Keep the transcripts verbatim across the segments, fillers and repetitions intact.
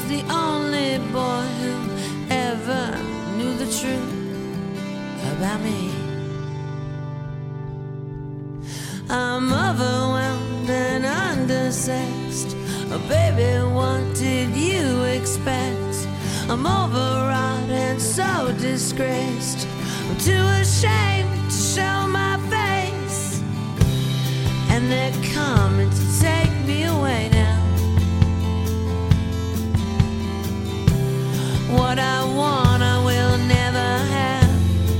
the only boy who ever knew the truth about me. I'm overwhelmed and undersexed. Oh, baby, what did you expect? I'm overwrought and so disgraced. I'm too ashamed to show my face, and they're coming to take me away now. What I want I will never have.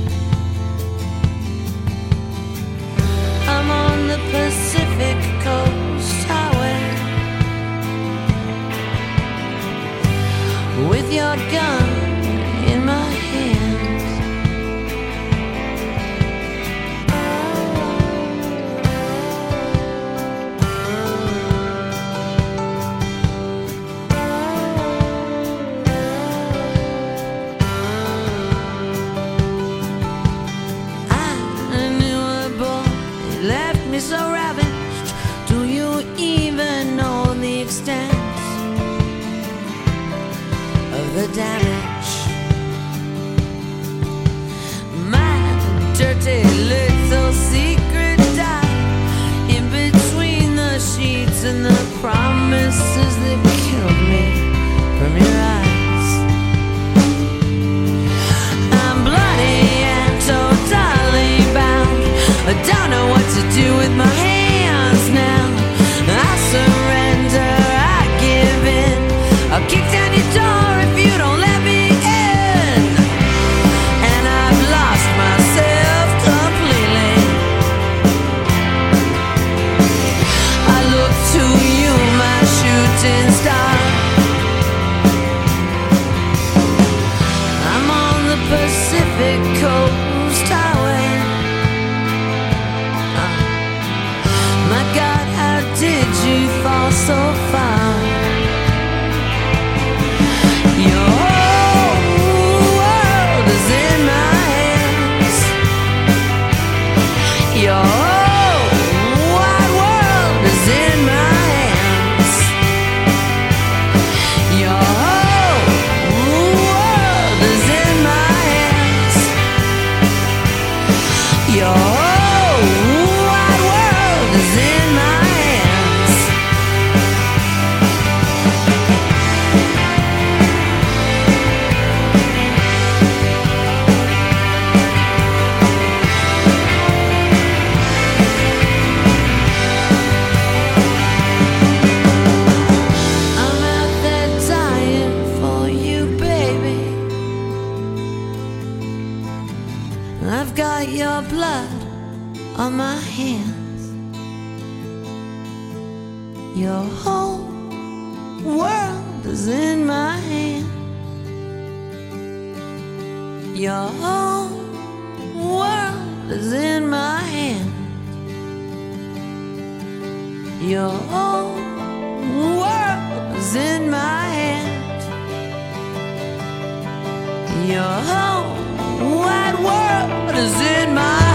I'm on the Pacific Coast Highway with your gun in my hand. So ravaged, do you even know the extent of the damage? My dirty little secret died in between the sheets and the promises that killed me from your eyes. I'm bloody and totally bound. I don't know what to do with my hands now. I surrender, I give in. I'll kick down your door if you don't let me in. And I've lost myself completely. I look to you, my shooting star. I'm on the Pacific Coast Highway. My God, how did you fall so far? Your whole world is in my hands. Your whole wide world is in my hands. Your whole world is in my hands. Your whole wide world is in my hands. I'm out there dying for you, baby. I've got your blood on my hands. Your whole world is in my hand. Your whole world is in my hand. Your whole world is in my hand. Your whole wide world is in my hand.